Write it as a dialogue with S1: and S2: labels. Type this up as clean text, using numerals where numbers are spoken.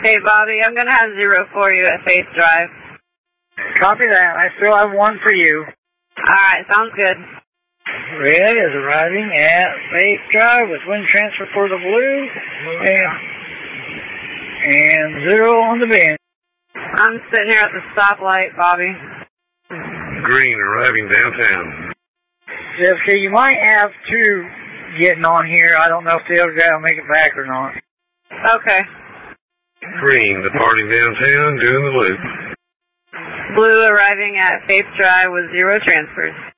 S1: Okay, Bobby, I'm going to have 0 for you at Faith Drive.
S2: Copy that. I still have 1 for you.
S1: Alright, sounds good.
S2: Red is arriving at Faith Drive with wind transfer for the blue. And 0 on the bend.
S1: I'm sitting here at the stoplight, Bobby.
S3: Green arriving downtown.
S2: JFK, you might have 2 getting on here. I don't know if the other guy will make it back or not.
S1: Okay.
S3: Green departing downtown, doing the loop.
S1: Blue arriving at Faith Drive with 0 transfers.